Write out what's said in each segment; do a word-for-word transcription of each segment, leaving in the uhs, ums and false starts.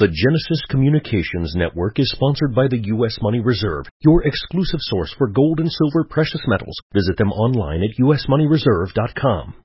The Genesis Communications Network is sponsored by the U S Money Reserve, your exclusive source for gold and silver precious metals. Visit them online at u s money reserve dot com.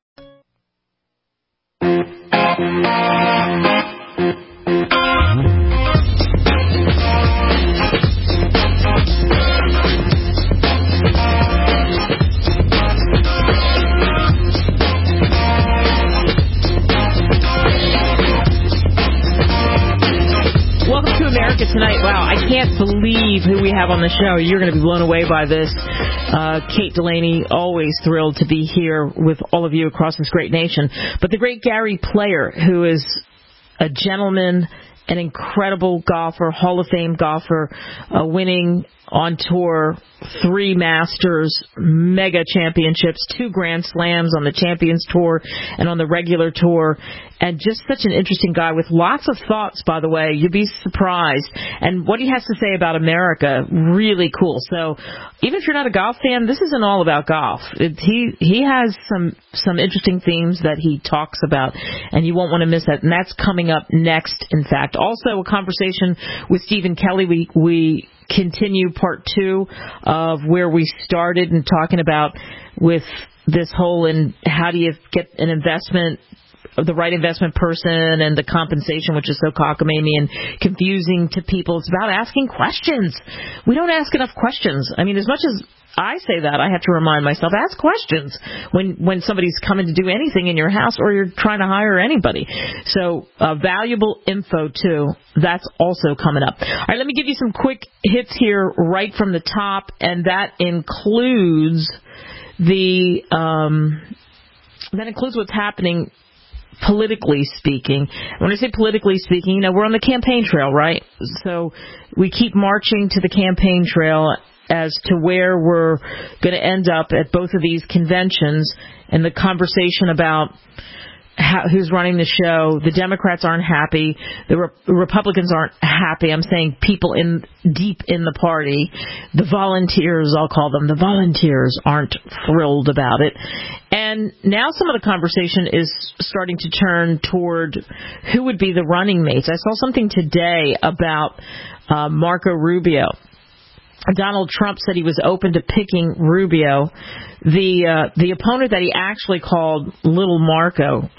Welcome to America Tonight. Wow, I can't believe who we have on the show. You're going to be blown away by this. Uh, Kate Delaney, always thrilled to be here with all of you across this great nation. But the great Gary Player, who is a gentleman, an incredible golfer, Hall of Fame golfer, uh, winning on tour three Masters, mega championships, two Grand Slams on the Champions Tour and on the regular tour, and just such an interesting guy with lots of thoughts, by the way. You'd be surprised. And what he has to say about America, really cool. So even if you're not a golf fan, this isn't all about golf. It, he he has some, some interesting themes that he talks about, and you won't want to miss that. And that's coming up next, in fact. Also, a conversation with Stephen Kelly. We, we continue part two of where we started and talking about with this whole and how do you get an investment, the right investment person, and the compensation, which is so cockamamie and confusing to people. It's about asking questions. We don't ask enough questions. I mean, as much as I say that, I have to remind myself, ask questions when, when somebody's coming to do anything in your house or you're trying to hire anybody. So uh, valuable info, too. That's also coming up. All right, let me give you some quick hits here right from the top, and that includes the um, that includes what's happening politically speaking. When I say politically speaking, you know, we're on the campaign trail, right? So we keep marching to the campaign trail as to where we're going to end up at both of these conventions, and the conversation about how, who's running the show. The Democrats aren't happy. The Re- Republicans aren't happy. I'm saying people in deep in the party. The volunteers, I'll call them, the volunteers aren't thrilled about it. And now some of the conversation is starting to turn toward who would be the running mates. I saw something today about uh, Marco Rubio. Donald Trump said he was open to picking Rubio. The uh, the opponent that he actually called Little Marco.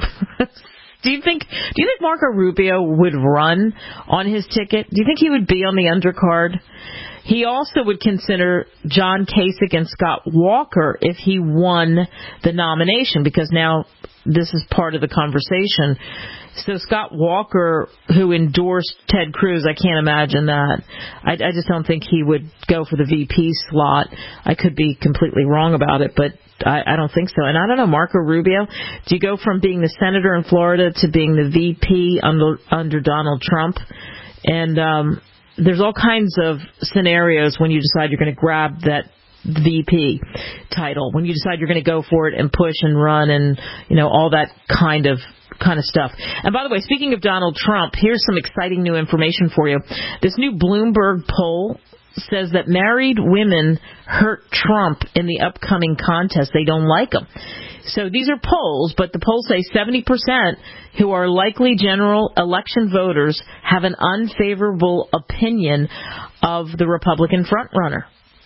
do you think do you think Marco Rubio would run on his ticket? Do you think he would be on the undercard? He also would consider John Kasich and Scott Walker if he won the nomination, because now this is part of the conversation. So Scott Walker, who endorsed Ted Cruz, I can't imagine that. I, I just don't think he would go for the V P slot. I could be completely wrong about it, but I, I don't think so. And I don't know, Marco Rubio, do you go from being the senator in Florida to being the V P under, under Donald Trump? And um, there's all kinds of scenarios when you decide you're going to grab that V P title, when you decide you're going to go for it and push and run and, you know, all that kind of kind of stuff. And by the way, speaking of Donald Trump, here's some exciting new information for you. This new Bloomberg poll says that married women hurt Trump in the upcoming contest. They don't like him. So these are polls, but the polls say seventy percent who are likely general election voters have an unfavorable opinion of the Republican frontrunner.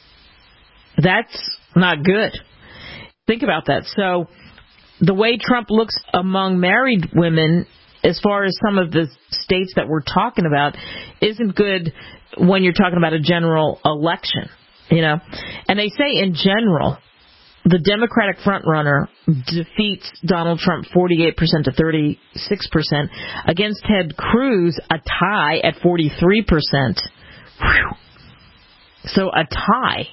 That's not good. Think about that. So the way Trump looks among married women, as far as some of the states that we're talking about, isn't good when you're talking about a general election, you know. And they say in general, the Democratic frontrunner defeats Donald Trump forty-eight percent to thirty-six percent against Ted Cruz, a tie at forty-three percent. Whew. So a tie.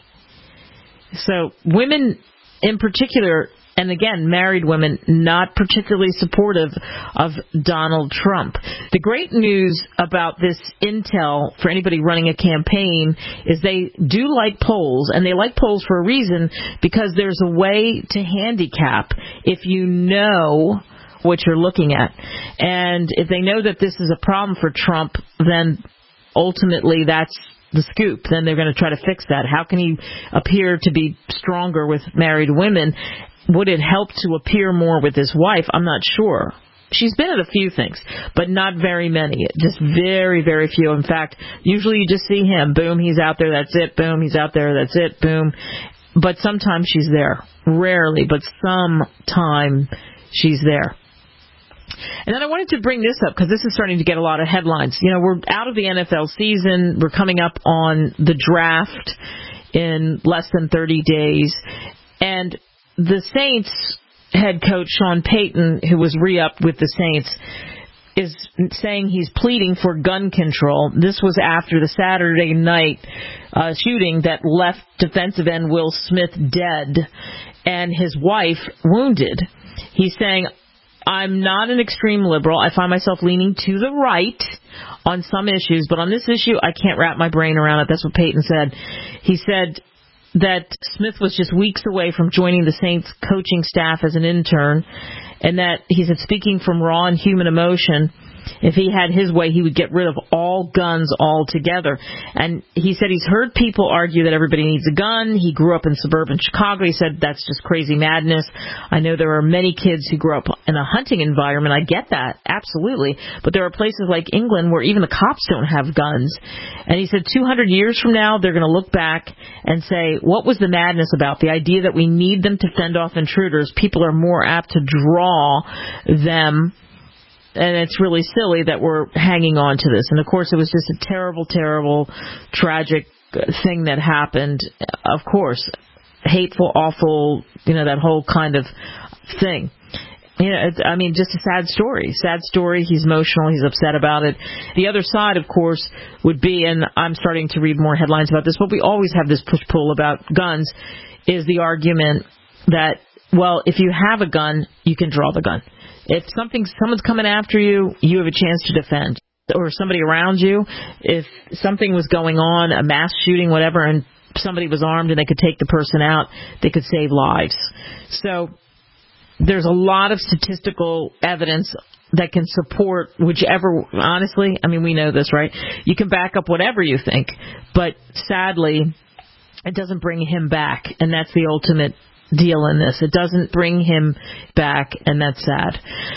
So women in particular, and again, married women, not particularly supportive of Donald Trump. The great news about this intel for anybody running a campaign is they do like polls, and they like polls for a reason, because there's a way to handicap if you know what you're looking at. And if they know that this is a problem for Trump, then ultimately that's the scoop. Then they're going to try to fix that. How can he appear to be stronger with married women? Would it help to appear more with his wife? I'm not sure. she's been at a few things, but not very many. Just very, very few. In fact, usually you just see him. Boom, he's out there. That's it. Boom, he's out there. That's it. Boom. But sometimes she's there. Rarely, but sometime she's there. And then I wanted to bring this up because this is starting to get a lot of headlines. You know, we're out of the N F L season. We're coming up on the draft in less than thirty days. And the Saints head coach Sean Payton, who was re-upped with the Saints, is saying he's pleading for gun control. This was after the Saturday night uh, shooting that left defensive end Will Smith dead and his wife wounded. He's saying, I'm not an extreme liberal. I find myself leaning to the right on some issues, but on this issue, I can't wrap my brain around it. That's what Payton said. He said that Smith was just weeks away from joining the Saints coaching staff as an intern, and that, he said, speaking from raw and human emotion, if he had his way, he would get rid of all guns altogether. And he said he's heard people argue that everybody needs a gun. He grew up in suburban Chicago. He said that's just crazy madness. I know there are many kids who grew up in a hunting environment. I get that, absolutely. But there are places like England where even the cops don't have guns. And he said two hundred years from now, they're going to look back and say, what was the madness about? The idea that we need them to fend off intruders. People are more apt to draw them. And it's really silly that we're hanging on to this. And, of course, it was just a terrible, terrible, tragic thing that happened. Of course, hateful, awful, you know, that whole kind of thing. You know, it, I mean, just a sad story. Sad story. He's emotional. He's upset about it. The other side, of course, would be, and I'm starting to read more headlines about this, but we always have this push-pull about guns, is the argument that, well, if you have a gun, you can draw the gun. If something, someone's coming after you, you have a chance to defend. Or somebody around you, if something was going on, a mass shooting, whatever, and somebody was armed and they could take the person out, they could save lives. So there's a lot of statistical evidence that can support whichever, honestly, I mean, we know this, right? You can back up whatever you think, but sadly, it doesn't bring him back, and that's the ultimate deal in this. It doesn't bring him back, and that's sad.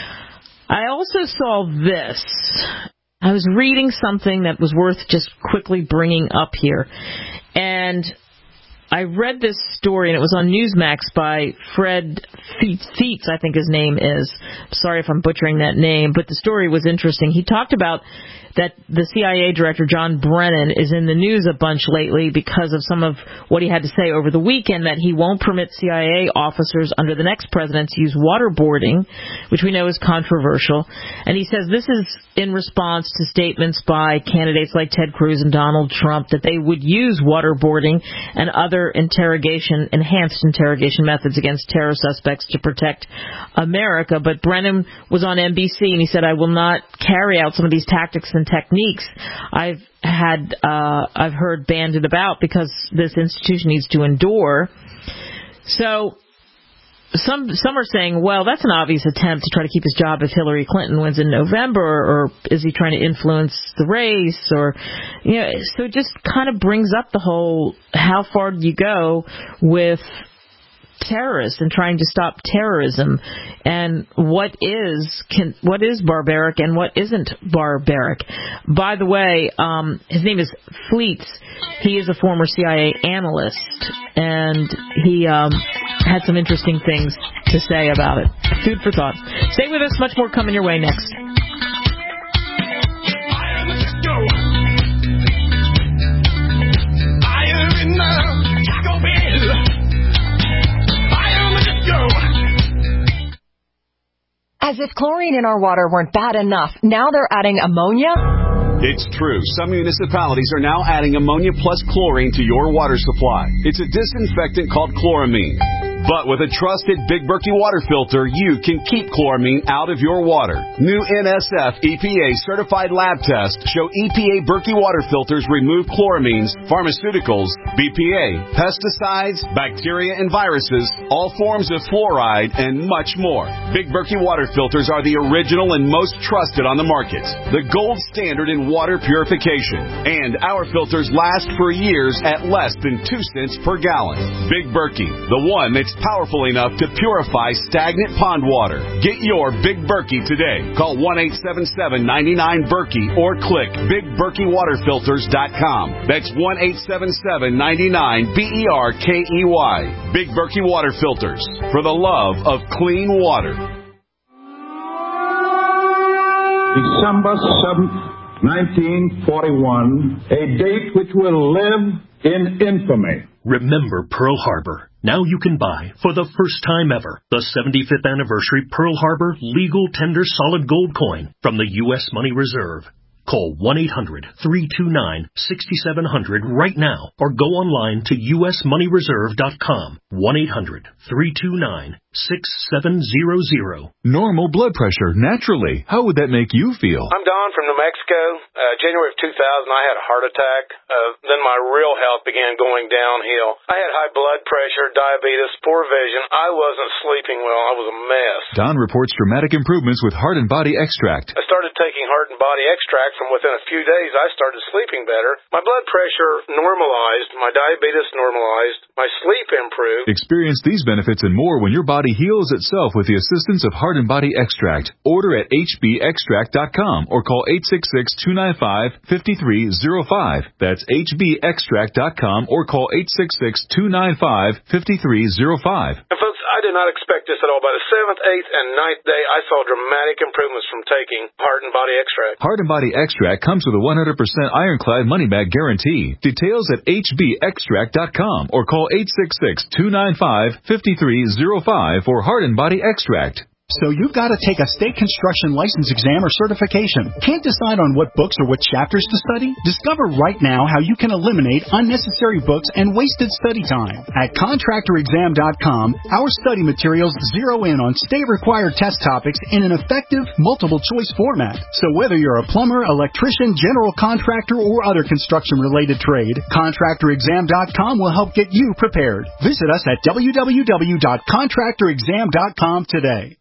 I also saw this. I was reading something that was worth just quickly bringing up here, and I read this story, and it was on Newsmax by Fred Feets, I think his name is. Sorry if I'm butchering that name, but the story was interesting. He talked about that the C I A director, John Brennan, is in the news a bunch lately because of some of what he had to say over the weekend, that he won't permit C I A officers under the next president to use waterboarding, which we know is controversial. And he says this is in response to statements by candidates like Ted Cruz and Donald Trump that they would use waterboarding and other interrogation, enhanced interrogation methods against terror suspects to protect America. But Brennan was on N B C and he said, I will not carry out some of these tactics and techniques I've had, uh, I've heard banded about because this institution needs to endure. So some some are saying, well, that's an obvious attempt to try to keep his job if Hillary Clinton wins in November, or is he trying to influence the race? Or, you know, so it just kind of brings up the whole, how far do you go with terrorists and trying to stop terrorism, and what is can what is barbaric and what isn't barbaric. By the way, um, his name is Fleets. He is a former C I A analyst, and he um, had some interesting things to say about it. Food for thought. Stay with us. Much more coming your way next. As if chlorine in our water weren't bad enough, now they're adding ammonia? It's true. Some municipalities are now adding ammonia plus chlorine to your water supply. It's a disinfectant called chloramine. But with a trusted Big Berkey water filter, you can keep chloramine out of your water. New N S F E P A certified lab tests show E P A Berkey water filters remove chloramines, pharmaceuticals, B P A, pesticides, bacteria and viruses, all forms of fluoride, and much more. Big Berkey water filters are the original and most trusted on the market. The gold standard in water purification. And our filters last for years at less than two cents per gallon. Big Berkey, the one that's powerful enough to purify stagnant pond water. Get your Big Berkey today. Call one eight seven seven, nine nine, Berkey or click big berkey water filters dot com. That's one eight seven seven, nine nine, B E R K E Y. Big Berkey Water Filters, for the love of clean water. December seventh, nineteen forty-one, a date which will live in infamy. Remember Pearl Harbor. Now you can buy, for the first time ever, the seventy-fifth anniversary Pearl Harbor Legal Tender Solid Gold Coin from the U S Money Reserve. Call one eight hundred, three two nine, six seven zero zero right now or go online to U S money reserve dot com. one eight hundred, three two nine, six seven zero zero. Normal blood pressure, naturally. How would that make you feel? I'm Don from New Mexico. Uh, January of two thousand, I had a heart attack. Uh, then my real health began going downhill. I had high blood pressure, diabetes, poor vision. I wasn't sleeping well. I was a mess. Don reports dramatic improvements with Heart and Body Extract. I started taking Heart and Body Extract. From within a few days, I started sleeping better. My blood pressure normalized. My diabetes normalized. My sleep improved. Experience these benefits and more when your body heals itself with the assistance of Heart and Body Extract. Order at H B extract dot com or call eight six six, two nine five, five three zero five. That's H B extract dot com or call eight six six, two nine five, five three zero five. And folks, I did not expect this at all. By the seventh, eighth, and ninth day, I saw dramatic improvements from taking Heart and Body Extract. Heart and Body Extract comes with a one hundred percent ironclad money-back guarantee. Details at H B extract dot com or call eight six six, two nine five, five three zero five for Heart and Body Extract. So you've got to take a state construction license exam or certification. Can't decide on what books or what chapters to study? Discover right now how you can eliminate unnecessary books and wasted study time. At contractor exam dot com, our study materials zero in on state-required test topics in an effective, multiple-choice format. So whether you're a plumber, electrician, general contractor, or other construction-related trade, contractor exam dot com will help get you prepared. Visit us at w w w dot contractor exam dot com today.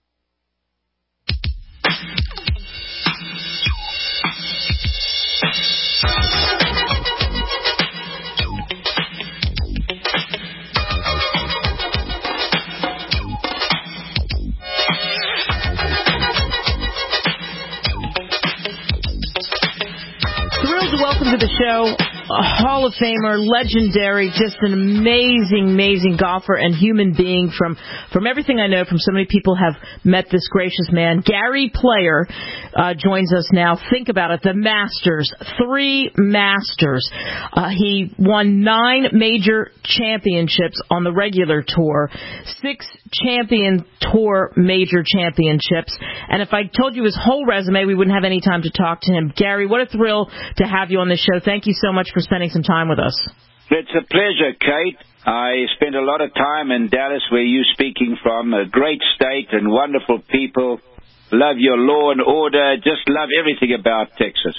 Welcome to the show. A Hall of Famer, legendary, just an amazing, amazing golfer and human being. From from everything I know, from so many people have met this gracious man. Gary Player uh, joins us now. Think about it, the Masters, three Masters. Uh, he won nine major championships on the regular tour, six champion tour major championships. And if I told you his whole resume, we wouldn't have any time to talk to him. Gary, what a thrill to have you on this show. Thank you so much for spending some time with us. It's a pleasure, Kate. I spent a lot of time in Dallas, where you're speaking from. A great state and wonderful people. Love your law and order. Just love everything about Texas.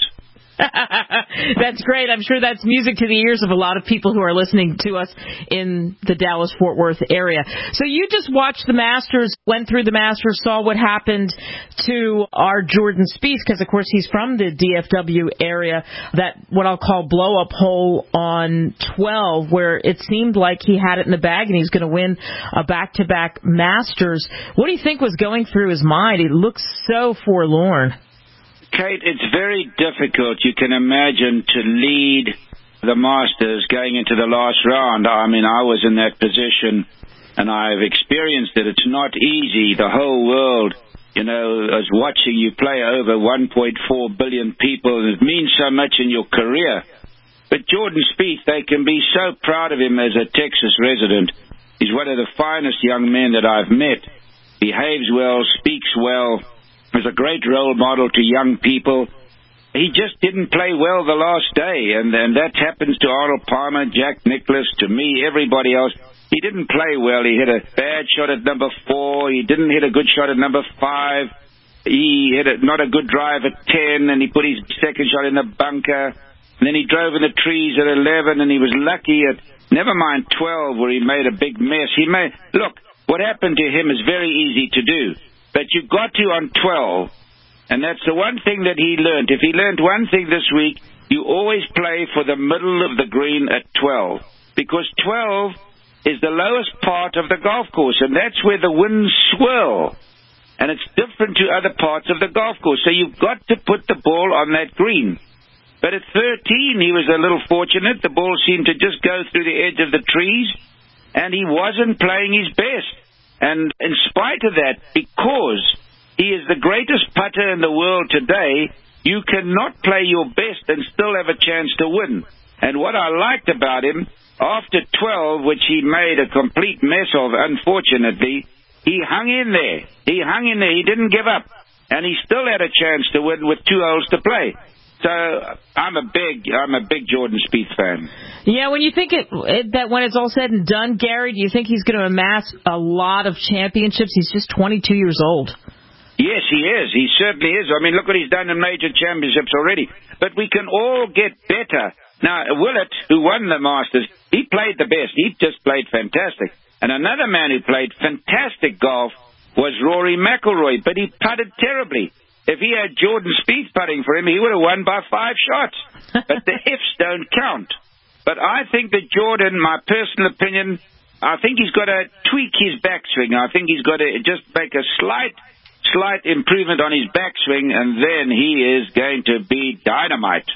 That's great. I'm sure that's music to the ears of a lot of people who are listening to us in the Dallas-Fort Worth area. So you just watched the Masters, went through the Masters, saw what happened to our Jordan Spieth, because, of course, he's from the D F W area, that what I'll call blow-up hole on twelve, where it seemed like he had it in the bag and he's going to win a back-to-back Masters. What do you think was going through his mind? He looks so forlorn. Kate, it's very difficult, you can imagine, to lead the Masters going into the last round. I mean, I was in that position, and I've experienced it. It's not easy. The whole world, you know, is watching you play over one point four billion people, and it means so much in your career. But Jordan Spieth, they can be so proud of him as a Texas resident. He's one of the finest young men that I've met. Behaves well, speaks well. Was a great role model to young people. He just didn't play well the last day, and, and that happens to Arnold Palmer, Jack Nicklaus, to me, everybody else. He didn't play well. He hit a bad shot at number four. He didn't hit a good shot at number five. He hit a, not a good drive at ten, and he put his second shot in the bunker. And then he drove in the trees at eleven, and he was lucky at, never mind twelve, where he made a big mess. He made, look, what happened to him is very easy to do. But you got to on twelve, and that's the one thing that he learned. If he learned one thing this week, you always play for the middle of the green at twelve, because twelve is the lowest part of the golf course, and that's where the winds swirl. And it's different to other parts of the golf course. So you've got to put the ball on that green. But at thirteen, he was a little fortunate. The ball seemed to just go through the edge of the trees, and he wasn't playing his best. And in spite of that, because he is the greatest putter in the world today, you cannot play your best and still have a chance to win. And what I liked about him, after twelve, which he made a complete mess of, unfortunately, he hung in there. He hung in there. He didn't give up. And he still had a chance to win with two holes to play. So I'm a big, I'm a big Jordan Spieth fan. Yeah, when you think it, it, that when it's all said and done, Gary, do you think he's going to amass a lot of championships? He's just twenty-two years old. Yes, he is. He certainly is. I mean, look what he's done in major championships already. But we can all get better. Now, Willett, who won the Masters, he played the best. He just played fantastic. And another man who played fantastic golf was Rory McIlroy, but he putted terribly. If he had Jordan Spieth putting for him, he would have won by five shots. But the ifs don't count. But I think that Jordan, my personal opinion, I think he's got to tweak his backswing. I think he's got to just make a slight, slight improvement on his backswing, and then he is going to be dynamite.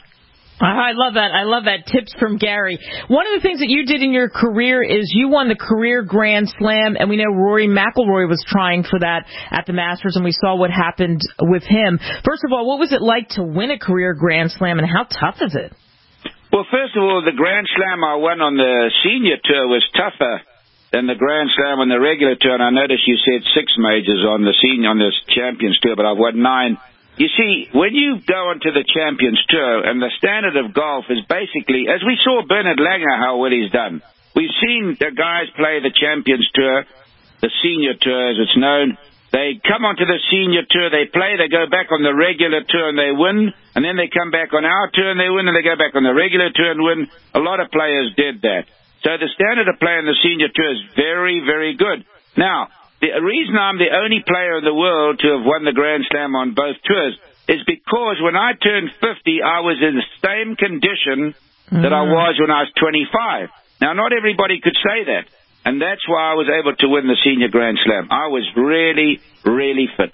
I love that. I love that. Tips from Gary. One of the things that you did in your career is you won the career Grand Slam, and we know Rory McIlroy was trying for that at the Masters, and we saw what happened with him. First of all, what was it like to win a career Grand Slam, and how tough is it? Well, first of all, the Grand Slam I won on the senior tour was tougher than the Grand Slam on the regular tour, and I noticed you said six majors on the senior on the Champions Tour, but I've won nine. You see, when you go onto the Champions Tour, and the standard of golf is basically, as we saw Bernard Langer, how well he's done. We've seen the guys play the Champions Tour, the Senior Tour as it's known. They come onto the Senior Tour, they play, they go back on the regular tour and they win, and then they come back on our tour and they win, and they go back on the regular tour and win. A lot of players did that. So the standard of play on the Senior Tour is very, very good. Now, the reason I'm the only player in the world to have won the Grand Slam on both tours is because when I turned fifty, I was in the same condition that I was when I was twenty-five. Now, not everybody could say that, and that's why I was able to win the Senior Grand Slam. I was really, really fit.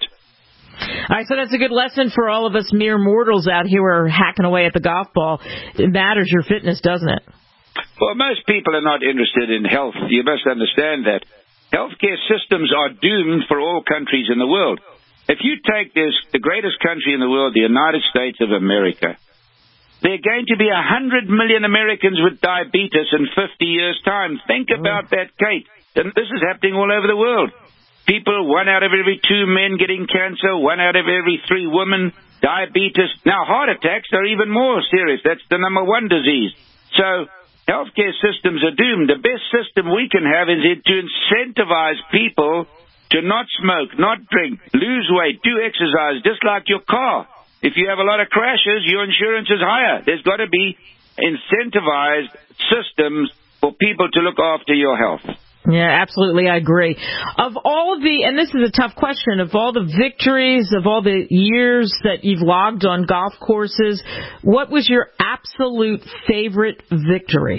All right, so that's a good lesson for all of us mere mortals out here who are hacking away at the golf ball. It matters your fitness, doesn't it? Well, most people are not interested in health. You must understand that. Healthcare systems are doomed for all countries in the world. If you take this, the greatest country in the world, the United States of America, there are going to be one hundred million Americans with diabetes in fifty years' time. Think about that, Kate. And this is happening all over the world. People, one out of every two men getting cancer, one out of every three women, diabetes. Now, heart attacks are even more serious. That's the number one disease. So healthcare systems are doomed. The best system we can have is to incentivize people to not smoke, not drink, lose weight, do exercise, just like your car. If you have a lot of crashes, your insurance is higher. There's got to be incentivized systems for people to look after your health. Yeah, absolutely, I agree. Of all of the, and this is a tough question, of all the victories, of all the years that you've logged on golf courses, what was your absolute favorite victory?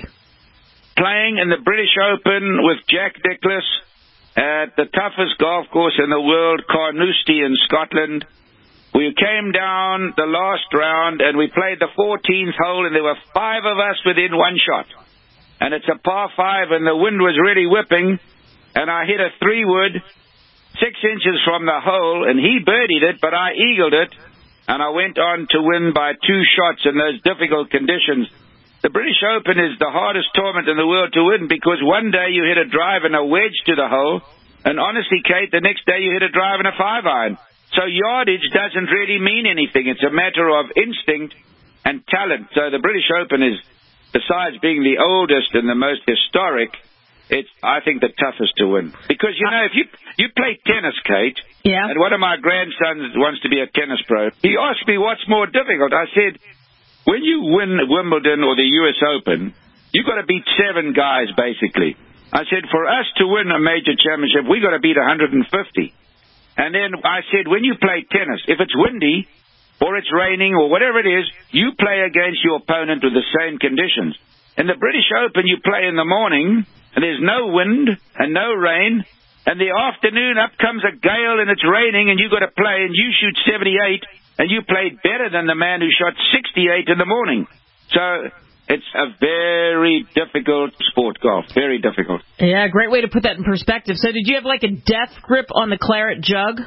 Playing in the British Open with Jack Nicklaus at the toughest golf course in the world, Carnoustie in Scotland. We came down the last round and we played the fourteenth hole, and there were five of us within one shot. And it's a par five, and the wind was really whipping, and I hit a three-wood six inches from the hole, and he birdied it, but I eagled it, and I went on to win by two shots in those difficult conditions. The British Open is the hardest tournament in the world to win, because one day you hit a drive and a wedge to the hole, and honestly, Kate, the next day you hit a drive and a five-iron. So yardage doesn't really mean anything. It's a matter of instinct and talent. So the British Open is, besides being the oldest and the most historic, it's, I think, the toughest to win. Because, you know, if you you play tennis, Kate, yeah. and one of my grandsons wants to be a tennis pro, he asked me what's more difficult. I said, when you win Wimbledon or the U S Open, you've got to beat seven guys, basically. I said, for us to win a major championship, we've got to beat one hundred fifty. And then I said, when you play tennis, if it's windy or it's raining or whatever it is, you play against your opponent with the same conditions. In the British Open, you play in the morning and there's no wind and no rain, and the afternoon up comes a gale and it's raining and you got to play and you shoot seventy-eight and you played better than the man who shot sixty-eight in the morning. So it's a very difficult sport, golf. Very difficult. Yeah, great way to put that in perspective. So did you have like a death grip on the claret jug?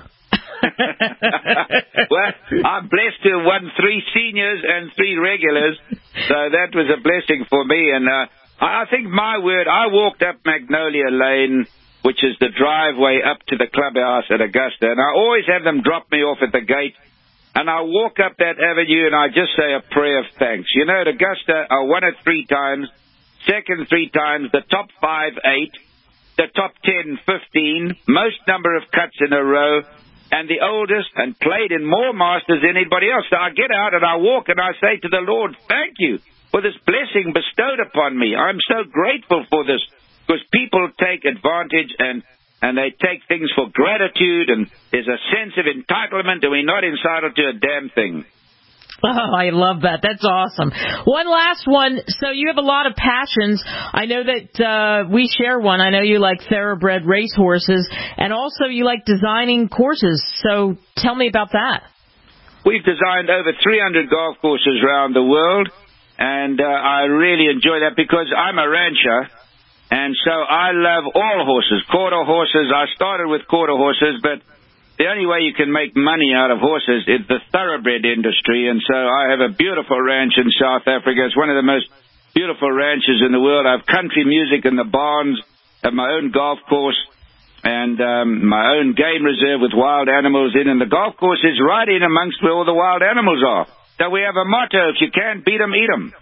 Well, I'm blessed to have won three seniors and three regulars, so that was a blessing for me. And uh, I think my word, I walked up Magnolia Lane, which is the driveway up to the clubhouse at Augusta, and I always have them drop me off at the gate, and I walk up that avenue and I just say a prayer of thanks. You know, at Augusta, I won it three times, second three times, the top five, eight, the top ten, fifteen, most number of cuts in a row, and the oldest, and played in more Masters than anybody else. So I get out and I walk and I say to the Lord, thank you for this blessing bestowed upon me. I'm so grateful for this, because people take advantage and, and they take things for gratitude, and there's a sense of entitlement, and we're not entitled to a damn thing. Oh, I love that. That's awesome. One last one. So you have a lot of passions. I know that uh, we share one. I know you like thoroughbred racehorses, and also you like designing courses. So tell me about that. We've designed over three hundred golf courses around the world, and uh, I really enjoy that because I'm a rancher, and so I love all horses. Quarter horses. I started with quarter horses, but the only way you can make money out of horses is the thoroughbred industry, and so I have a beautiful ranch in South Africa. It's one of the most beautiful ranches in the world. I have country music in the barns, I have my own golf course, and um, my own game reserve with wild animals in, and the golf course is right in amongst where all the wild animals are. So we have a motto, if you can't beat them, eat them.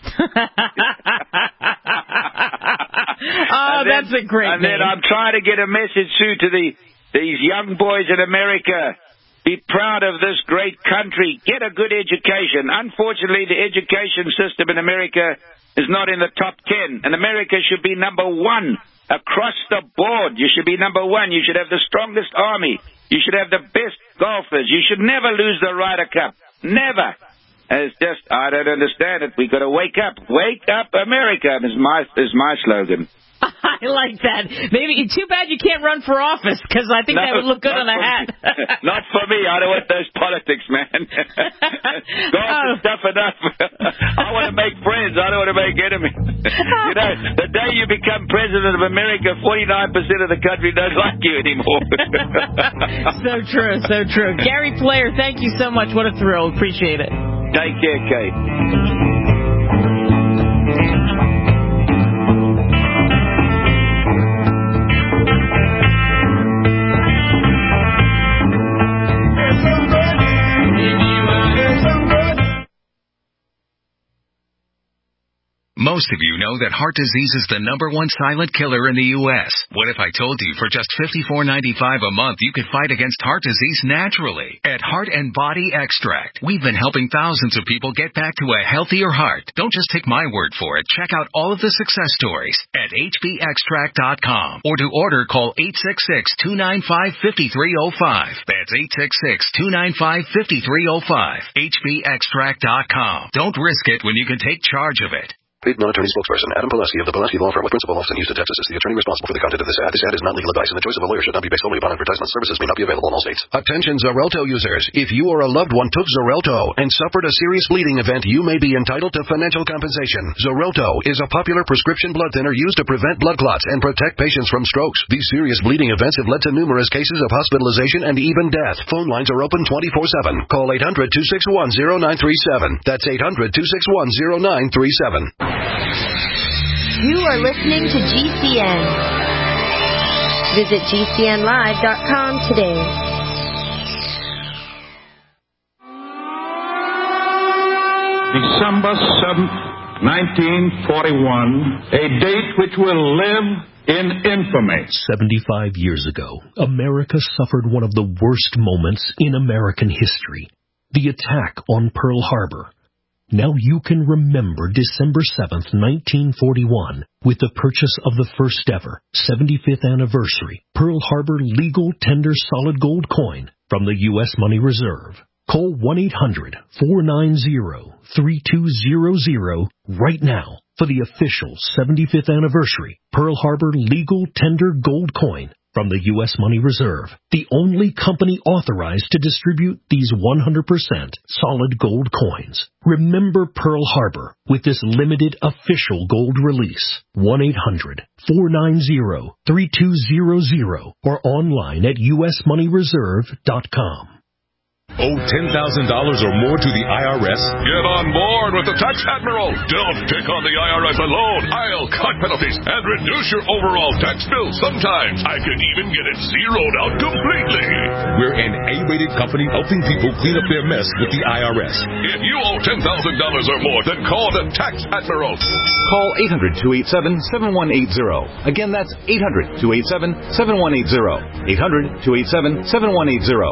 Oh, then, that's a great And name. then I'm trying to get a message through to the these young boys in America. Be proud of this great country. Get a good education. Unfortunately, the education system in America is not in the top ten. And America should be number one across the board. You should be number one. You should have the strongest army. You should have the best golfers. You should never lose the Ryder Cup. Never. It's just, I don't understand it. We've got to wake up. Wake up, America, is my, is my slogan. I like that. Maybe too bad you can't run for office, because I think no, that would look good on a hat. Not for me. I don't want those politics, man. Golf oh. is tough enough. I want to make friends. I don't want to make enemies. You know, the day you become president of America, forty-nine percent of the country don't like you anymore. So true, so true. Gary Player, thank you so much. What a thrill. Appreciate it. Take care, Kate. Most of you know that heart disease is the number one silent killer in the U S What if I told you for just fifty-four ninety-five a month you could fight against heart disease naturally? At Heart and Body Extract, we've been helping thousands of people get back to a healthier heart. Don't just take my word for it. Check out all of the success stories at H B extract dot com, or to order, call eight six six, two nine five, five three zero five. That's eight six six, two nine five, five three zero five. H B extract dot com. Don't risk it when you can take charge of it. Paid non-attorney spokesperson Adam Pulaski of the Pulaski Law Firm with principal office in Houston, Texas, is the attorney responsible for the content of this ad. This ad is not legal advice, and the choice of a lawyer should not be based solely upon advertisement. Services may not be available in all states. Attention Xarelto users. If you or a loved one took Xarelto and suffered a serious bleeding event, you may be entitled to financial compensation. Xarelto is a popular prescription blood thinner used to prevent blood clots and protect patients from strokes. These serious bleeding events have led to numerous cases of hospitalization and even death. Phone lines are open twenty-four seven. Call eight hundred, two six one, zero nine three seven. That's eight hundred, two six one, zero nine three seven. You are listening to G C N. Visit G C N live dot com today. December seventh, nineteen forty-one, a date which will live in infamy. seventy-five years ago, America suffered one of the worst moments in American history, the attack on Pearl Harbor. Now you can remember December seventh, nineteen forty-one, with the purchase of the first ever seventy-fifth anniversary Pearl Harbor legal tender solid gold coin from the U S Money Reserve. Call one eight hundred, four nine zero, three two zero zero right now for the official seventy-fifth anniversary Pearl Harbor Legal Tender Gold Coin from the U S Money Reserve, the only company authorized to distribute these one hundred percent solid gold coins. Remember Pearl Harbor with this limited official gold release. one eight hundred four nine zero three two zero zero or online at u s money reserve dot com. Owe ten thousand dollars or more to the I R S? Get on board with the Tax Admiral. Don't pick on the I R S alone. I'll cut penalties and reduce your overall tax bill. Sometimes I can even get it zeroed out completely. We're an A-rated company helping people clean up their mess with the I R S. If you owe ten thousand dollars or more, then call the Tax Admiral. Call eight hundred two eight seven seven one eight zero. Again, that's eight hundred two eight seven seven one eight zero. eight hundred two eight seven seven one eight zero.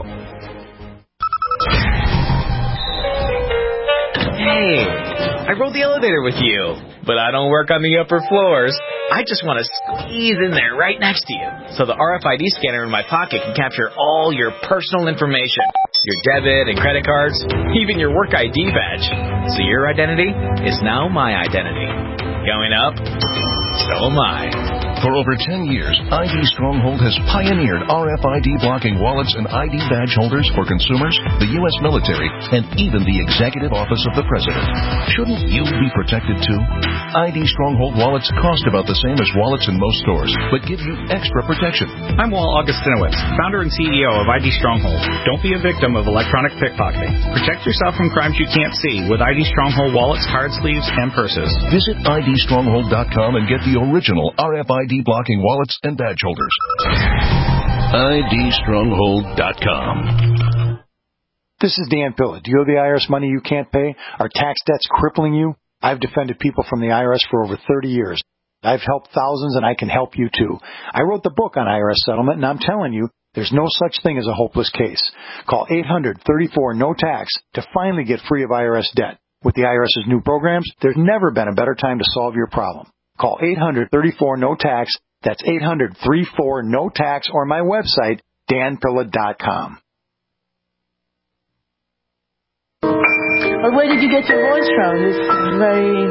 Hey, I rode the elevator with you, but I don't work on the upper floors. I just want to squeeze in there right next to you, so the R F I D scanner in my pocket can capture all your personal information, your debit and credit cards, even your work I D badge. So your identity is now my identity. Going up, so am I. For over ten years, I D Stronghold has pioneered R F I D blocking wallets and I D badge holders for consumers, the U S military, and even the Executive Office of the President. Shouldn't you be protected too? I D Stronghold wallets cost about the same as wallets in most stores, but give you extra protection. I'm Walt Augustinowitz, founder and C E O of I D Stronghold. Don't be a victim of electronic pickpocketing. Protect yourself from crimes you can't see with I D Stronghold wallets, card sleeves, and purses. Visit I D stronghold dot com and get the original R F I D blocking wallets and badge holders. I D stronghold dot com. This is Dan Pilla. Do you owe the I R S money you can't pay? Are tax debts crippling you? I've defended people from the I R S for over thirty years. I've helped thousands, and I can help you too. I wrote the book on I R S settlement, and I'm telling you, there's no such thing as a hopeless case. Call eight hundred thirty-four no tax to finally get free of I R S debt. With the IRS's new programs, there's never been a better time to solve your problem. Call eight hundred thirty-four no tax. That's eight hundred thirty-four no tax, or my website, dan pilla dot com. Well, where did you get your voice from? It's very...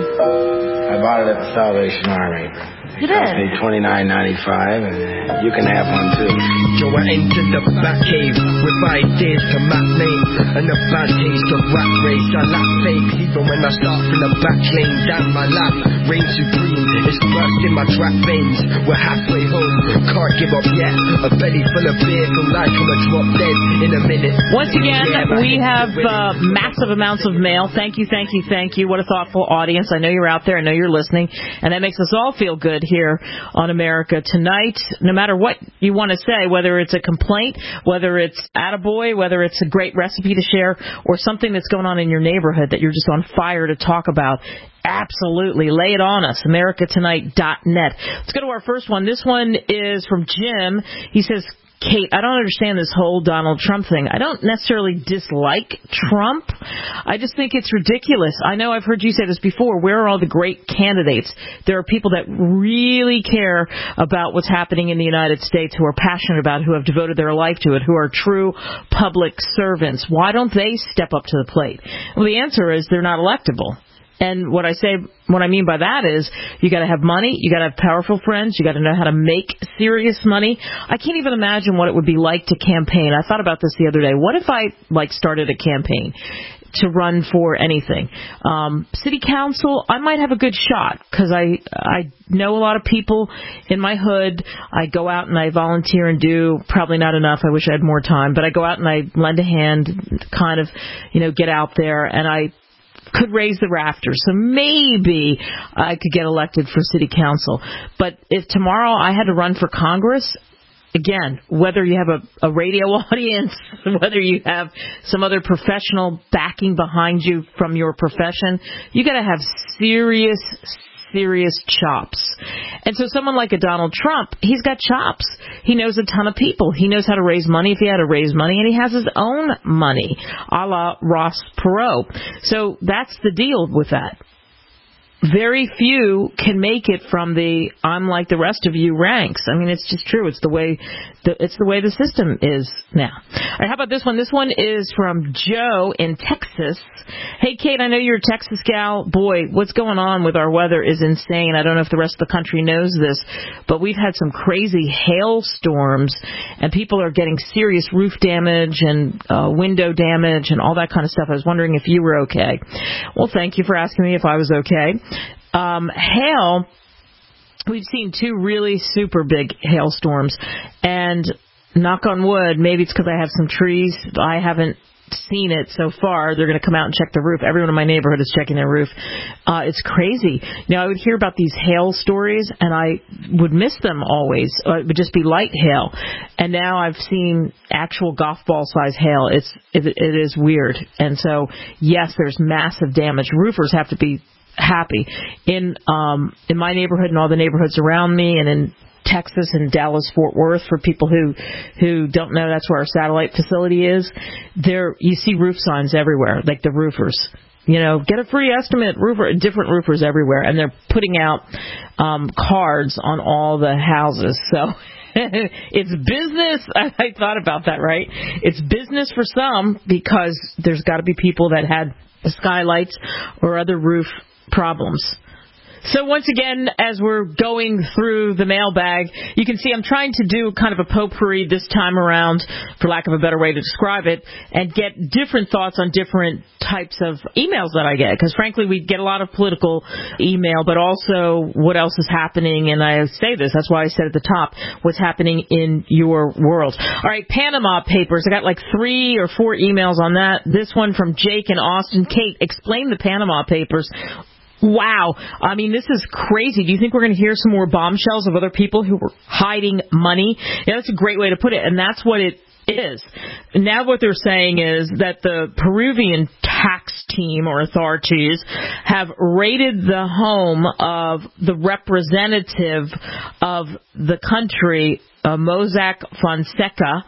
I bought it at the Salvation Army. You It cost me twenty-nine ninety-five, and you can have one too. Yo, I entered the back cave with ideas to map name and a bad taste of rap race. I lack fake even when I start from the back lane. Down my lap, reign supreme. It's burst in my trap veins. We're halfway home, can't give up yet. A belly full of beer, feel like I'm a drop dead in a minute. Once again, we have uh, massive amounts of mail. Thank you, thank you, thank you. What a thoughtful audience. I know you're out there. I know you're listening. And that makes us all feel good here on America Tonight. No matter what you want to say, whether it's a complaint, whether it's attaboy, whether it's a great recipe to share, or something that's going on in your neighborhood that you're just on fire to talk about, absolutely. Lay it on us. america tonight dot net. Let's go to our first one. This one is from Jim. He says, Kate, I don't understand this whole Donald Trump thing. I don't necessarily dislike Trump. I just think it's ridiculous. I know I've heard you say this before. Where are all the great candidates? There are people that really care about what's happening in the United States, who are passionate about it, who have devoted their life to it, who are true public servants. Why don't they step up to the plate? Well, the answer is they're not electable. And what I say, what I mean by that is, you got to have money, you got to have powerful friends, you got to know how to make serious money. I can't even imagine what it would be like to campaign. I thought about this the other day. What if I like started a campaign to run for anything? Um, city council, I might have a good shot because I I know a lot of people in my hood. I go out and I volunteer and do, probably not enough. I wish I had more time, but I go out and I lend a hand, kind of, you know, get out there, and I could raise the rafters. So maybe I could get elected for city council. But if tomorrow I had to run for Congress, again, whether you have a, a radio audience, whether you have some other professional backing behind you from your profession, you got to have serious, serious chops. And so someone like a Donald Trump, he's got chops. He knows a ton of people. He knows how to raise money if he had to raise money, and he has his own money, a la Ross Perot. So that's the deal with that. very few can make it from the I'm like the rest of you ranks. I mean, it's just true. It's the way the, it's the way the system is now. All right, how about this one? This one is from Joe in Texas. Hey, Kate, I know you're a Texas gal. Boy, what's going on with our weather is insane. I don't know if the rest of the country knows this, but we've had some crazy hailstorms, and people are getting serious roof damage and uh, window damage and all that kind of stuff. I was wondering if you were okay. Well, thank you for asking me if I was okay. Um, hail, we've seen two really super big hailstorms, and knock on wood, maybe it's because I have some trees. I haven't seen it so far. They're going to come out and check the roof. Everyone in my neighborhood is checking their roof. Uh, it's crazy. Now, I would hear about these hail stories, and I would miss them always. Uh, it would just be light hail. And now I've seen actual golf ball size hail. It's it, it is weird. And so, yes, there's massive damage. Roofers have to be happy. In um in my neighborhood and all the neighborhoods around me, and in Texas and Dallas Fort Worth, for people who who don't know, that's where our satellite facility is. There you see roof signs everywhere, like the roofers. You know, get a free estimate, roofer, different roofers everywhere, and they're putting out um cards on all the houses. So it's business. I, I thought about that, right? It's business for some, because there's got to be people that had skylights or other roof problems. So once again, as we're going through the mailbag, you can see I'm trying to do kind of a potpourri this time around, for lack of a better way to describe it, and get different thoughts on different types of emails that I get. Because frankly, we get a lot of political email, but also what else is happening. And I say this, that's why I said at the top, what's happening in your world. All right, Panama Papers. I got like three or four emails on that. This one from Jake in Austin. Kate, explain the Panama Papers. Wow. I mean, this is crazy. Do you think we're going to hear some more bombshells of other people who were hiding money? Yeah, that's a great way to put it, and that's what it is. Now what they're saying is that the Peruvian tax team or authorities have raided the home of the representative of the country, uh, Mossack Fonseca,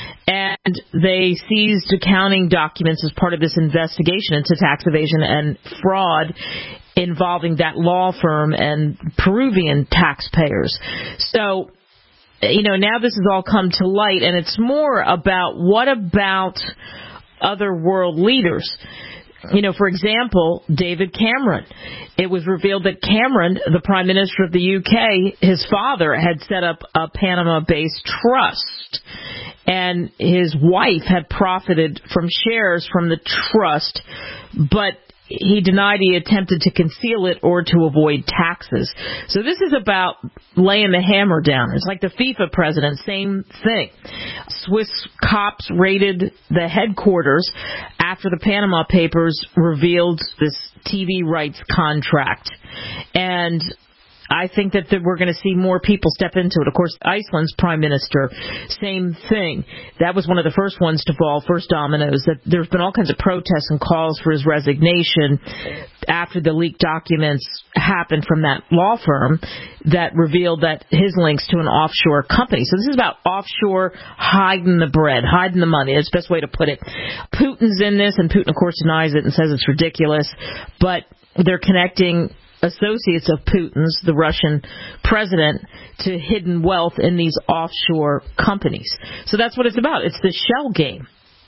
and they seized accounting documents as part of this investigation into tax evasion and fraud involving that law firm and Peruvian taxpayers. So, you know, now this has all come to light, and it's more about what about other world leaders? You know, for example, David Cameron. It was revealed that Cameron, the Prime Minister of the U K, his father had set up a Panama-based trust, and his wife had profited from shares from the trust, but he denied he attempted to conceal it or to avoid taxes. So this is about laying the hammer down. It's like the FIFA president, same thing. Swiss cops raided the headquarters after the Panama Papers revealed this T V rights contract. And I think that we're going to see more people step into it. Of course, Iceland's prime minister, same thing. That was one of the first ones to fall, first dominoes. That there's been all kinds of protests and calls for his resignation after the leaked documents happened from that law firm that revealed that his links to an offshore company. So this is about offshore hiding the bread, hiding the money. That's the best way to put it. Putin's in this, and Putin, of course, denies it and says it's ridiculous. But they're connecting associates of Putin's, the Russian president, to hidden wealth in these offshore companies. So that's what it's about. It's the shell game.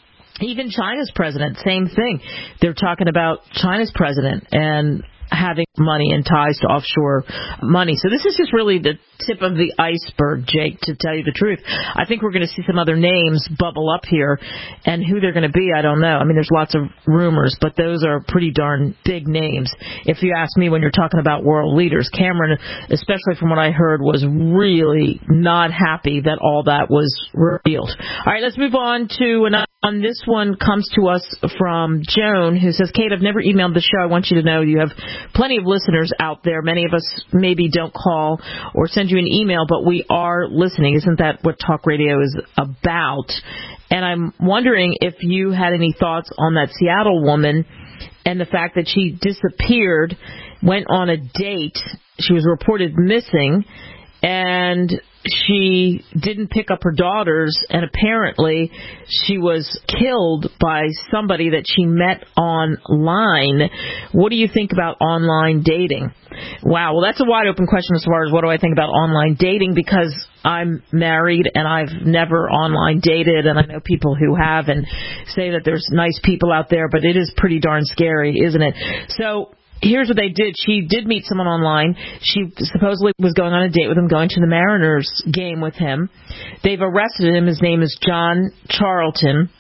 Even China's president, same thing. They're talking about China's president and having money and ties to offshore money. So this is just really the tip of the iceberg, Jake, to tell you the truth. I think we're going to see some other names bubble up here, and who they're going to be, I don't know. I mean, there's lots of rumors, but those are pretty darn big names. If you ask me, when you're talking about world leaders, Cameron, especially from what I heard, was really not happy that all that was revealed. All right, let's move on to another. On this one comes to us from Joan, who says, Kate, I've never emailed the show. I want you to know you have plenty of listeners out there. Many of us maybe don't call or send you an email, but we are listening. Isn't that what talk radio is about? And I'm wondering if you had any thoughts on that Seattle woman and the fact that she disappeared, went on a date. She was reported missing, and she didn't pick up her daughters, and apparently she was killed by somebody that she met online. What do you think about online dating? Wow, well, that's a wide open question as far as what do I think about online dating, because I'm married and I've never online dated, and I know people who have and say that there's nice people out there, but it is pretty darn scary, isn't it? So here's what they did. She did meet someone online. She supposedly was going on a date with him, going to the Mariners game with him. They've arrested him. His name is John Charlton.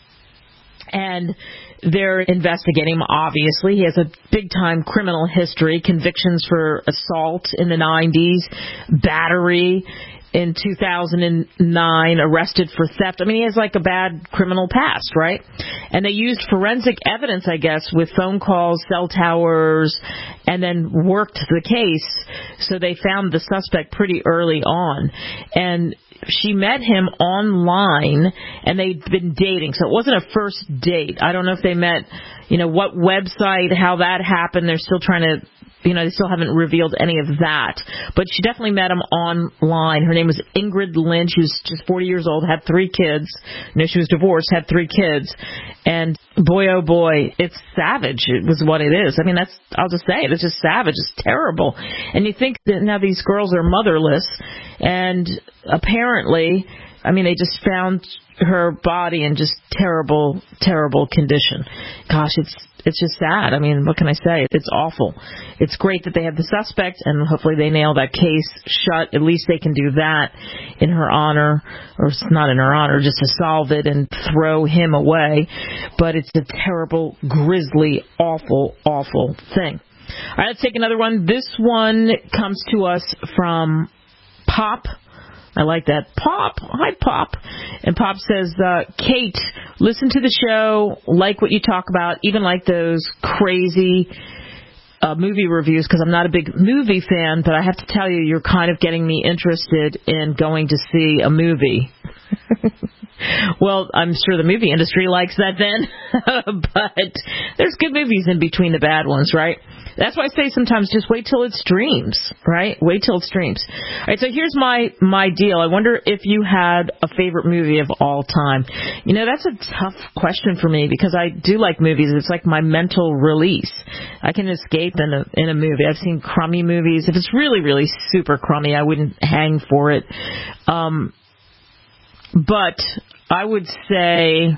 And they're investigating him, obviously. He has a big-time criminal history, convictions for assault in the nineties, battery in two thousand nine, arrested for theft. I mean, he has like a bad criminal past, right? And they used forensic evidence, I guess, with phone calls, cell towers, and then worked the case. So they found the suspect pretty early on. And she met him online, and they'd been dating. So it wasn't a first date. I don't know if they met, you know, what website, how that happened. They're still trying to, you know, they still haven't revealed any of that. But she definitely met him online. Her name was Ingrid Lynn. She was just forty years old, had three kids. You know, she was divorced, had three kids. And boy, oh boy, it's savage. It was what it is. I mean, that's, I'll just say it. It's just savage. It's terrible. And you think that now these girls are motherless, and apparently, I mean, they just found her body in just terrible, terrible condition. Gosh, it's it's just sad. I mean, what can I say? It's awful. It's great that they have the suspect, and hopefully they nail that case shut. At least they can do that in her honor, or not in her honor, just to solve it and throw him away. But it's a terrible, grisly, awful, awful thing. All right, let's take another one. This one comes to us from Pop. I like that. Pop. Hi, Pop. And Pop says, uh, Kate, listen to the show, like what you talk about, even like those crazy uh, movie reviews, because I'm not a big movie fan, but I have to tell you, you're kind of getting me interested in going to see a movie. Well, I'm sure the movie industry likes that then, but there's good movies in between the bad ones, right? That's why I say sometimes just wait till it streams, right? Wait till it streams. All right, so here's my, my deal. I wonder if you had a favorite movie of all time. You know, that's a tough question for me because I do like movies. It's like my mental release. I can escape in a, in a movie. I've seen crummy movies. If it's really, really super crummy, I wouldn't hang for it. Um, but I would say,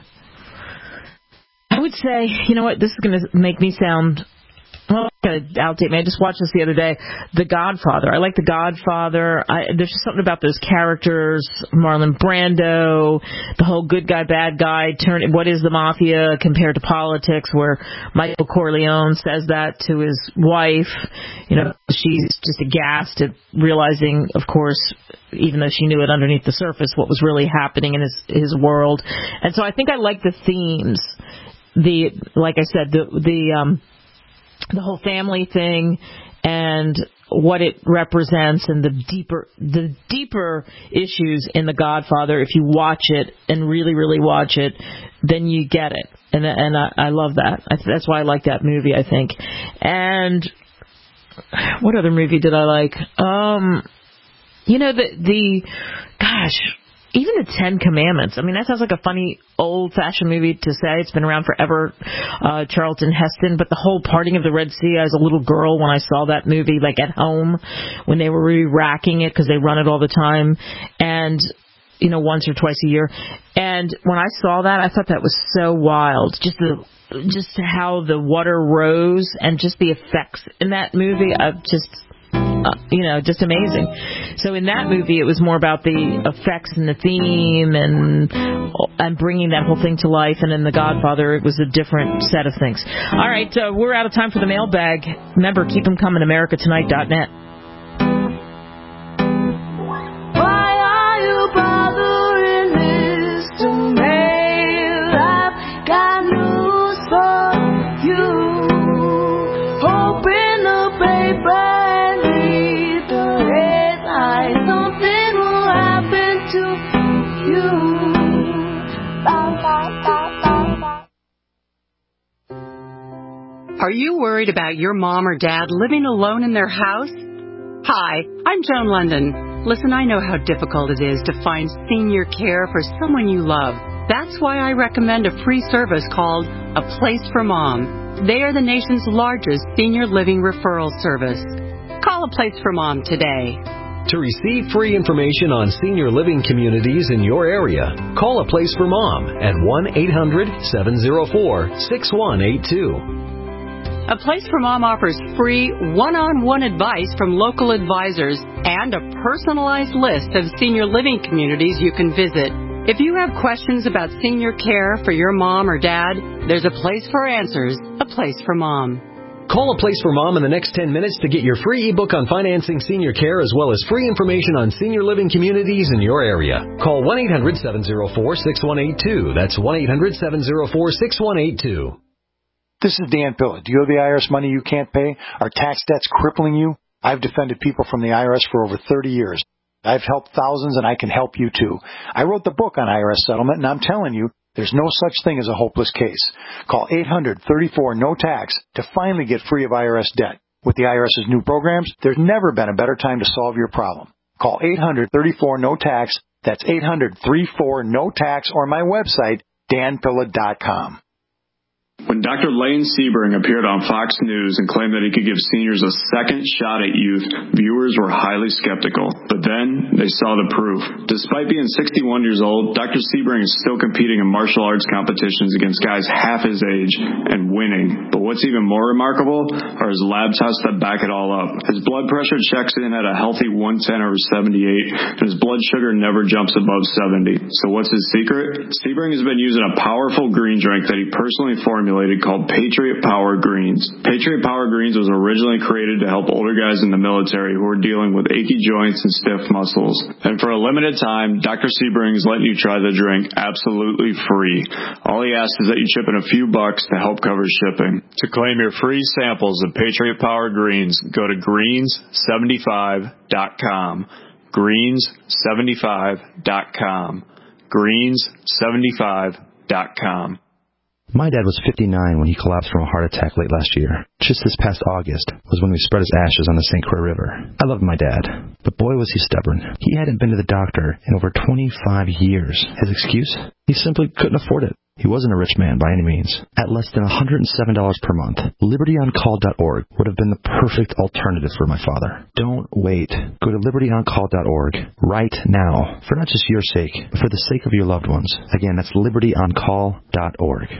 I would say, you know what, this is going to make me sound... Well, I'm going to outdate me. I just watched this the other day. The Godfather. I like The Godfather. I, there's just something about those characters. Marlon Brando, the whole good guy, bad guy. Turn. What is the mafia compared to politics? Where Michael Corleone says that to his wife. You know, she's just aghast at realizing, of course, even though she knew it underneath the surface, what was really happening in his his world. And so I think I like the themes. The like I said, the the um. the whole family thing and what it represents and the deeper the deeper issues in The Godfather. If you watch it and really, really watch it, then you get it. And and I, I love that. I, that's why I like that movie, I think. And what other movie did I like? Um, you know, the, the gosh... Even the Ten Commandments. I mean, that sounds like a funny, old-fashioned movie to say. It's been around forever, uh, Charlton Heston. But the whole parting of the Red Sea, I was a little girl when I saw that movie, like at home, when they were re-racking it, because they run it all the time, and, you know, once or twice a year. And when I saw that, I thought that was so wild. Just the... just how the water rose and just the effects in that movie. I just... Uh, you know, just amazing. So in that movie, it was more about the effects and the theme and and bringing that whole thing to life. And in The Godfather, it was a different set of things. All right, uh, we're out of time for the mailbag. Remember, keep them coming, America Tonight dot net. Why are you bothering this to me? I've got news for you. Open the paper. Are you worried about your mom or dad living alone in their house? Hi, I'm Joan London. Listen, I know how difficult it is to find senior care for someone you love. That's why I recommend a free service called A Place for Mom. They are the nation's largest senior living referral service. Call A Place for Mom today. To receive free information on senior living communities in your area, call A Place for Mom at one eight hundred seven oh four six one eight two. A Place for Mom offers free one-on-one advice from local advisors and a personalized list of senior living communities you can visit. If you have questions about senior care for your mom or dad, there's a place for answers, A Place for Mom. Call A Place for Mom in the next ten minutes to get your free ebook on financing senior care as well as free information on senior living communities in your area. Call one eight hundred seven oh four six one eight two. That's one eight hundred seven oh four six one eight two. This is Dan Pilla. Do you owe the I R S money you can't pay? Are tax debts crippling you? I've defended people from the I R S for over thirty years. I've helped thousands, and I can help you too. I wrote the book on I R S settlement, and I'm telling you, there's no such thing as a hopeless case. Call eight hundred thirty-four no tax to finally get free of I R S debt. With the IRS's new programs, there's never been a better time to solve your problem. Call eight hundred thirty-four no tax. That's eight hundred thirty-four no tax, or my website, dan pilla dot com. When Doctor Lane Sebring appeared on Fox News and claimed that he could give seniors a second shot at youth, viewers were highly skeptical. But then they saw the proof. Despite being sixty-one years old, Doctor Sebring is still competing in martial arts competitions against guys half his age and winning. But what's even more remarkable are his lab tests that back it all up. His blood pressure checks in at a healthy one ten over seventy-eight, and his blood sugar never jumps above seventy. So what's his secret? Sebring has been using a powerful green drink that he personally formulated called Patriot Power Greens. Patriot Power Greens was originally created to help older guys in the military who are dealing with achy joints and stiff muscles. And for a limited time, Doctor Sebring is letting you try the drink absolutely free. All he asks is that you chip in a few bucks to help cover shipping. To claim your free samples of Patriot Power Greens, go to greens seventy-five dot com. greens seventy-five dot com. greens seventy-five dot com. My dad was fifty-nine when he collapsed from a heart attack late last year. Just this past August was when we spread his ashes on the Saint Croix River. I loved my dad, but boy was he stubborn. He hadn't been to the doctor in over twenty-five years. His excuse? He simply couldn't afford it. He wasn't a rich man by any means. At less than one hundred seven dollars per month, liberty on call dot org would have been the perfect alternative for my father. Don't wait. Go to liberty on call dot org right now, for not just your sake, but for the sake of your loved ones. Again, that's liberty on call dot org.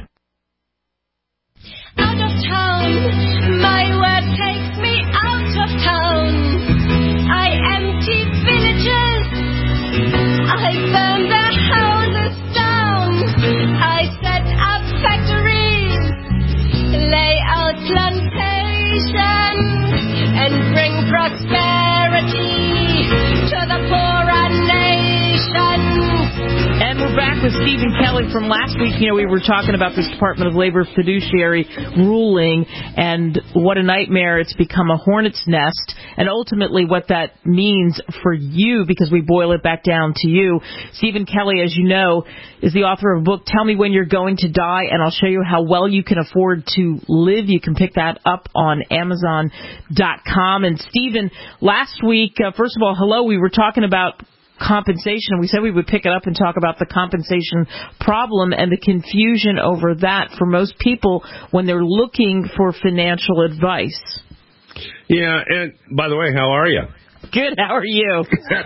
Out of town, my word takes me out of town. I empty villages, I burn their houses down. I set up factories, lay out plantations, and bring prosperity to the poorer nations. And we're back with Stephen Kelly from last week. You know, we were talking about this Department of Labor fiduciary ruling and what a nightmare it's become, a hornet's nest, and ultimately what that means for you, because we boil it back down to you. Stephen Kelly, as you know, is the author of a book, Tell Me When You're Going to Die, and I'll show you how well you can afford to live. You can pick that up on amazon dot com. And Stephen, last week, uh, first of all, hello, we were talking about compensation. We said we would pick it up and talk about the compensation problem and the confusion over that for most people when they're looking for financial advice. Yeah, and by the way, how are you? Good, how are you?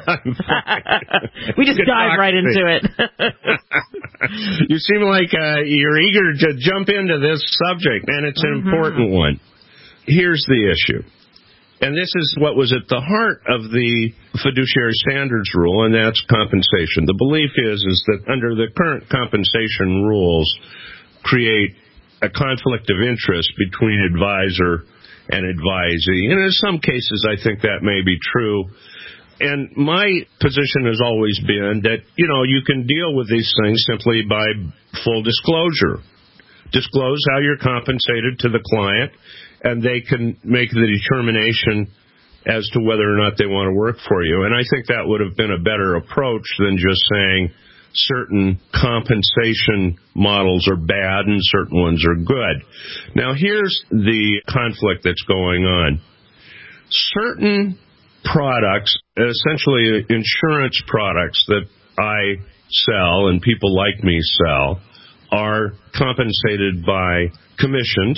We just Good dive right into it. You seem like uh, you're eager to jump into this subject, and it's an mm-hmm. important one. Here's the issue. And this is what was at the heart of the fiduciary standards rule, and that's compensation. The belief is, is that under the current compensation rules create a conflict of interest between advisor and advisee. And in some cases, I think that may be true. And my position has always been that, you know, you can deal with these things simply by full disclosure. Disclose how you're compensated to the client, and they can make the determination as to whether or not they want to work for you. And I think that would have been a better approach than just saying certain compensation models are bad and certain ones are good. Now, here's the conflict that's going on. Certain products, essentially insurance products that I sell and people like me sell, are compensated by commissions,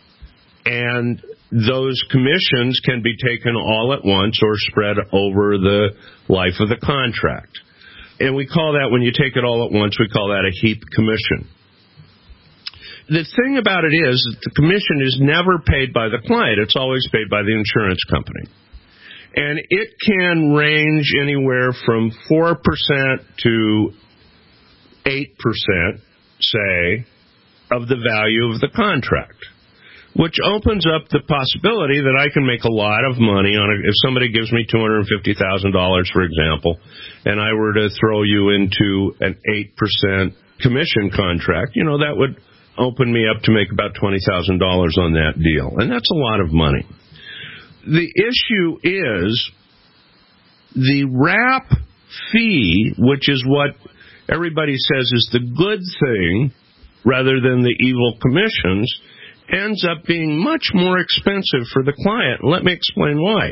and those commissions can be taken all at once or spread over the life of the contract. And we call that, when you take it all at once, we call that a heap commission. The thing about it is that the commission is never paid by the client. It's always paid by the insurance company. And it can range anywhere from four percent to eight percent, say, of the value of the contract, which opens up the possibility that I can make a lot of money on it. If somebody gives me two hundred fifty thousand dollars, for example, and I were to throw you into an eight percent commission contract, you know, that would open me up to make about twenty thousand dollars on that deal. And that's a lot of money. The issue is the wrap fee, which is what everybody says is the good thing rather than the evil commissions, ends up being much more expensive for the client. Let me explain why.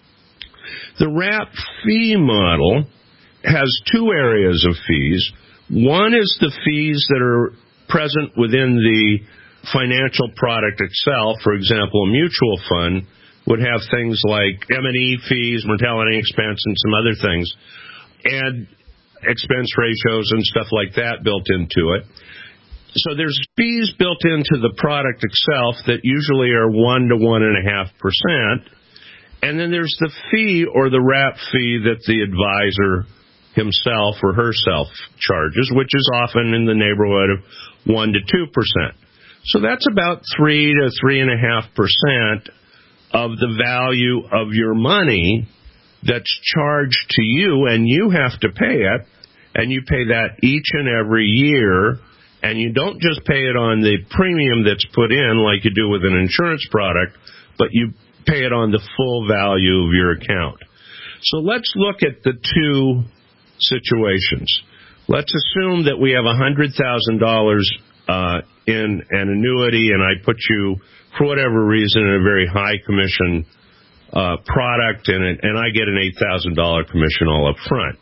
The wrap fee model has two areas of fees. One is the fees that are present within the financial product itself. For example, a mutual fund would have things like M and E fees, mortality expense, and some other things, and expense ratios and stuff like that built into it. So there's fees built into the product itself that usually are one to one and a half percent, and then there's the fee or the wrap fee that the advisor himself or herself charges, which is often in the neighborhood of one to two percent. So that's about three to three and a half percent of the value of your money that's charged to you, and you have to pay it, and you pay that each and every year. And you don't just pay it on the premium that's put in like you do with an insurance product, but you pay it on the full value of your account. So let's look at the two situations. Let's assume that we have one hundred thousand dollars uh, in an annuity, and I put you, for whatever reason, in a very high commission uh, product, and, it, and I get an eight thousand dollars commission all up front.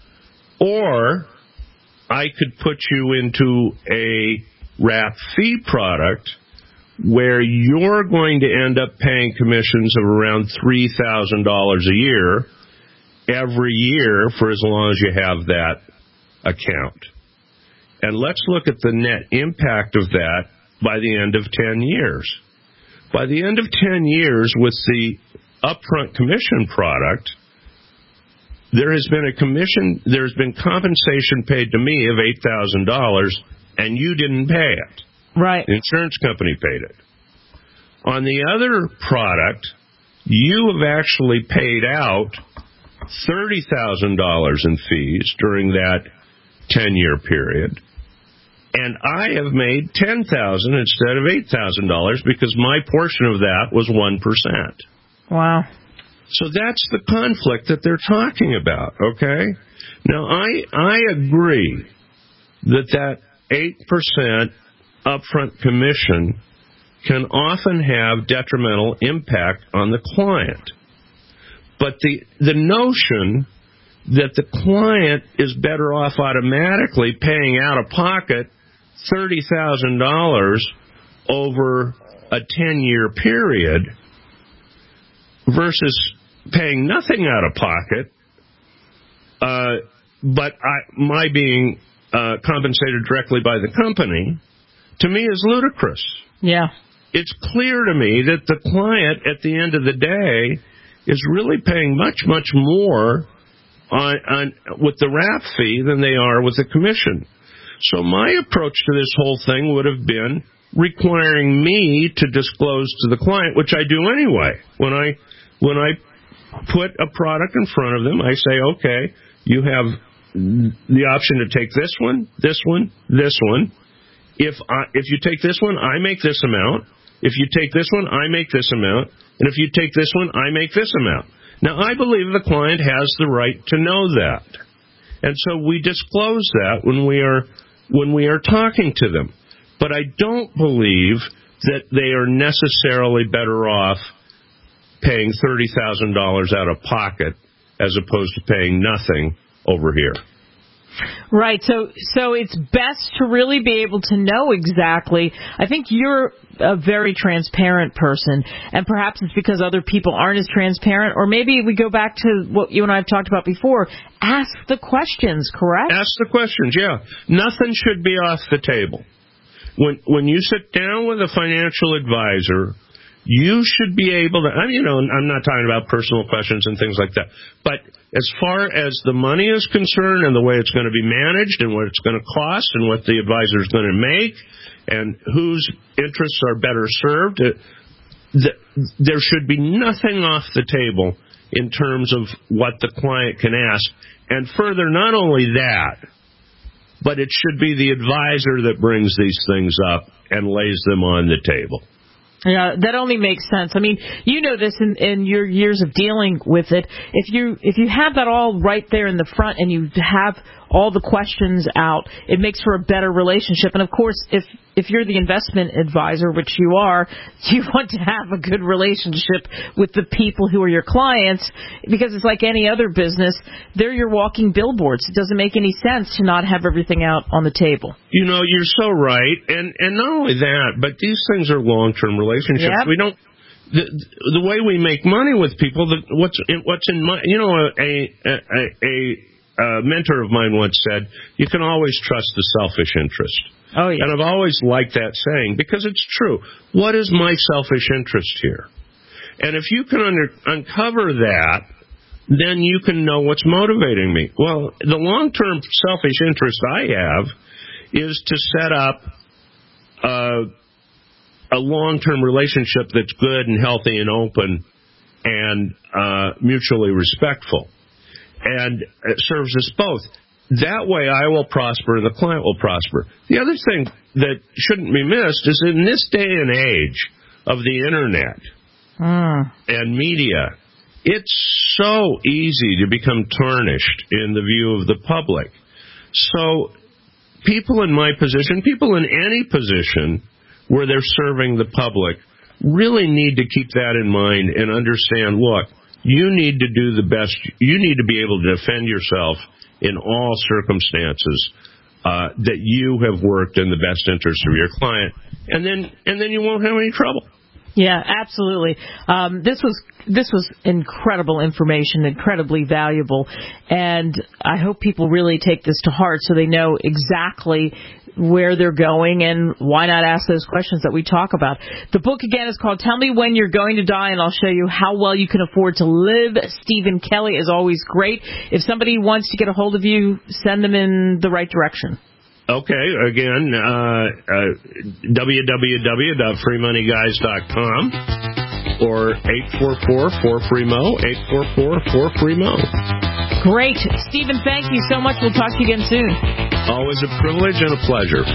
Or I could put you into a wrap fee product where you're going to end up paying commissions of around three thousand dollars a year every year for as long as you have that account. And let's look at the net impact of that by the end of ten years. By the end of ten years with the upfront commission product, there has been a commission, there's been compensation paid to me of eight thousand dollars, and you didn't pay it. Right. The insurance company paid it. On the other product, you have actually paid out thirty thousand dollars in fees during that ten-year period, and I have made ten thousand dollars instead of eight thousand dollars because my portion of that was one percent. Wow. So that's the conflict that they're talking about, okay? Now, I I agree that that eight percent upfront commission can often have detrimental impact on the client. But the the notion that the client is better off automatically paying out of pocket thirty thousand dollars over a ten-year period versus paying nothing out of pocket, uh, but I, my being uh, compensated directly by the company, to me is ludicrous. Yeah. It's clear to me that the client, at the end of the day, is really paying much, much more on, on with the wrap fee than they are with the commission. So my approach to this whole thing would have been requiring me to disclose to the client, which I do anyway. When I when I put a product in front of them, I say, okay, you have the option to take this one, this one, this one. If I, if you take this one, I make this amount. If you take this one, I make this amount. And if you take this one, I make this amount. Now, I believe the client has the right to know that. And so we disclose that when we are when we are talking to them. But I don't believe that they are necessarily better off paying thirty thousand dollars out of pocket as opposed to paying nothing over here. Right. So so it's best to really be able to know exactly. I think you're a very transparent person, and perhaps it's because other people aren't as transparent, or maybe we go back to what you and I have talked about before. Ask the questions, correct? Ask the questions, yeah. Nothing should be off the table. When when you sit down with a financial advisor, you should be able to, I mean, you know, I'm not talking about personal questions and things like that, but as far as the money is concerned and the way it's going to be managed and what it's going to cost and what the advisor is going to make and whose interests are better served, there should be nothing off the table in terms of what the client can ask. And further, not only that, but it should be the advisor that brings these things up and lays them on the table. Yeah, that only makes sense. I mean, you know this in, in your years of dealing with it. If you if you have that all right there in the front and you have all the questions out, it makes for a better relationship. And, of course, if if you're the investment advisor, which you are, you want to have a good relationship with the people who are your clients, because it's like any other business. They're your walking billboards. It doesn't make any sense to not have everything out on the table. You know, you're so right. And, and not only that, but these things are long-term relationships. Yep. We don't... The, the way we make money with people, the, what's in, what's in my, you know, a, a, a, a mentor of mine once said, you can always trust the selfish interest. Oh, yeah. And I've always liked that saying because it's true. What is my selfish interest here? And if you can under, uncover that, then you can know what's motivating me. Well, the long-term selfish interest I have is to set up uh, a long-term relationship that's good and healthy and open and uh, mutually respectful. And it serves us both. That way I will prosper and the client will prosper. The other thing that shouldn't be missed is in this day and age of the Internet mm. and media, it's so easy to become tarnished in the view of the public. So people in my position, people in any position where they're serving the public, really need to keep that in mind and understand, look, you need to do the best. You need to be able to defend yourself in all circumstances uh, that you have worked in the best interest of your client, and then and then you won't have any trouble. Yeah, absolutely. Um, this was this was incredible information, incredibly valuable, and I hope people really take this to heart so they know exactly where they're going and why not ask those questions that we talk about. The book, again, is called Tell Me When You're Going to Die, and I'll show you how well you can afford to live. Stephen Kelly is always great. If somebody wants to get a hold of you, send them in the right direction. Okay, again, uh, uh, w w w dot free money guys dot com or eight four four, four free M O, eight four four, four free M O. Great. Stephen, thank you so much. We'll talk to you again soon. Always a privilege and a pleasure.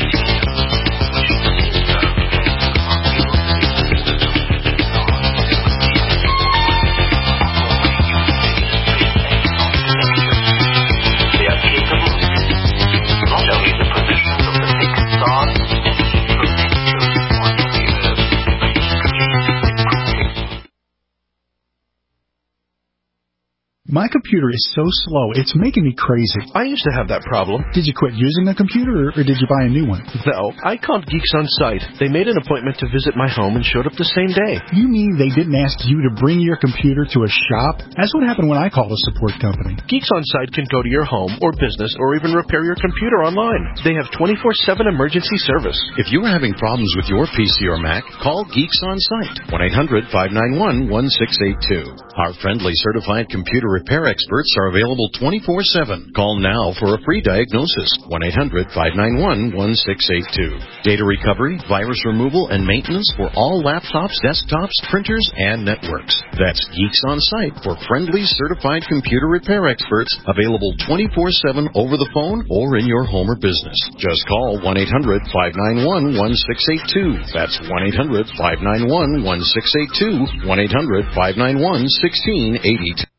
My computer is so slow, it's making me crazy. I used to have that problem. Did you quit using a computer, or did you buy a new one? No, I called Geeks On Site. They made an appointment to visit my home and showed up the same day. You mean they didn't ask you to bring your computer to a shop? That's what happened when I called a support company. Geeks On Site can go to your home or business or even repair your computer online. They have twenty-four seven emergency service. If you are having problems with your P C or Mac, call Geeks On Site, one eight hundred, five nine one, one six eight two. Our friendly certified computer repair experts are available twenty-four seven. Call now for a free diagnosis, one eight hundred, five nine one, one six eight two. Data recovery, virus removal, and maintenance for all laptops, desktops, printers, and networks. That's Geeks On Site for friendly certified computer repair experts, available twenty-four seven over the phone or in your home or business. Just call one eight hundred, five nine one, one six eight two. That's one eight hundred, five nine one, one six eight two, one eight hundred, five nine one, one six eight two.